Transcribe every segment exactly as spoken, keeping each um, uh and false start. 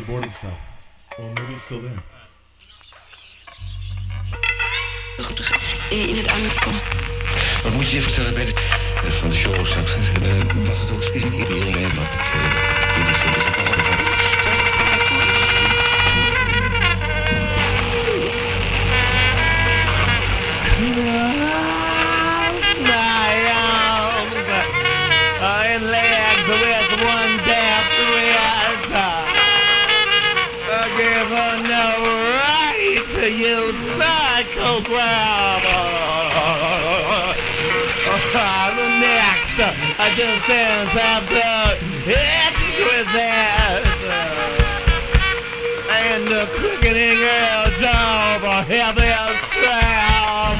aborted cell. Well, maybe it's still there. In het aankomen. Wat moet je je vertellen bij de, van de show straks? Uh, was het ook is niet iedereen mee, maar ik dit is zo dat het altijd was. Close my arms and legs with one death reactor. Given no right to use my program. The next descent after exquisite and the quickening edge of a heavy stram.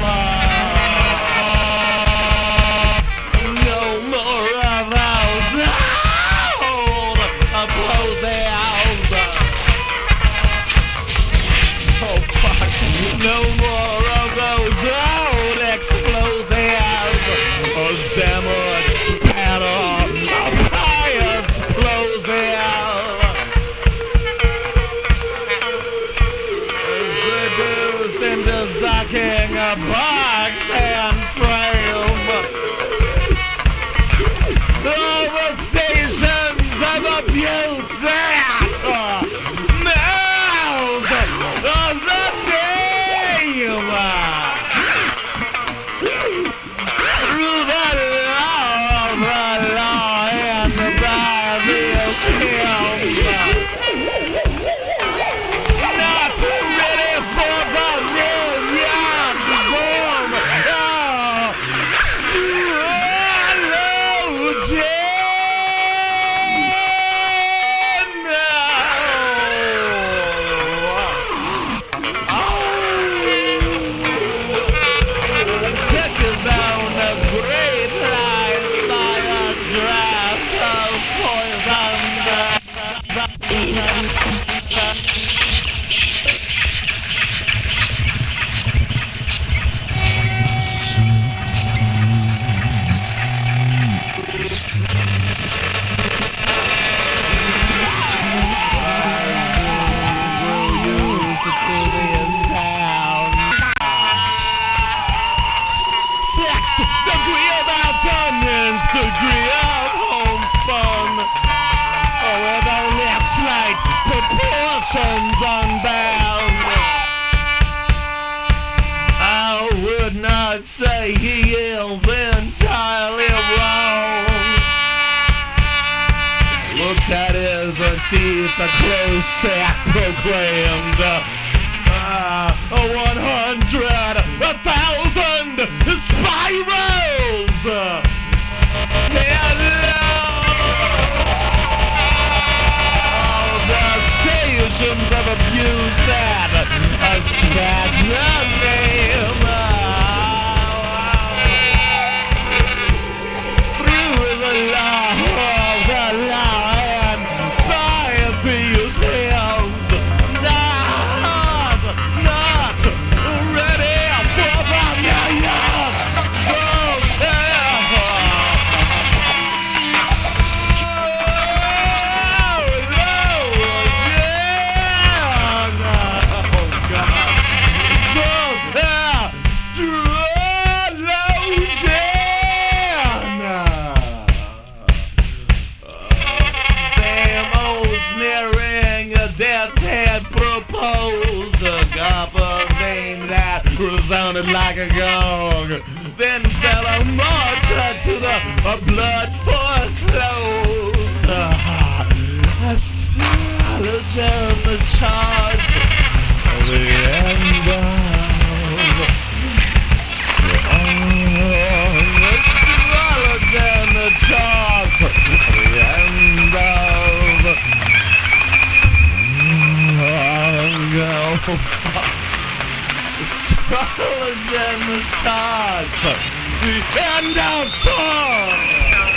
No more of those old applauses. Oh fuck, no more of those old explosives. A sandwich spatter, a fire explosive. Seduced into sucking a box and frame. All the stations of abuse that mouth of the name. Through the law of the law and by these hymns. Not ready for the New York Zoom. Oh, swallow gin. Took his own great life by a draft of poison. In het aankomen. Sixth degree of outdone, nth degree of homespun. Oh, with only slight proportions unbound. I would not say he is entirely wrong. Looked at his teeth, a close set proclaimed. Uh, a one hundred, a thousand spirals. Hello, the stations of abuse that uh, spat the name. Through the law of the law and by these hills. Not, not ready for the New York Zoom. Death's head proposed a copper vein that resounded like a gong. Then fell a march to the uh, blood foreclosed. Uh, astrologer in the charge of the end of song. Astrologer in the charge of the end of oh, fuck. Astrologer in the charts. The end of song.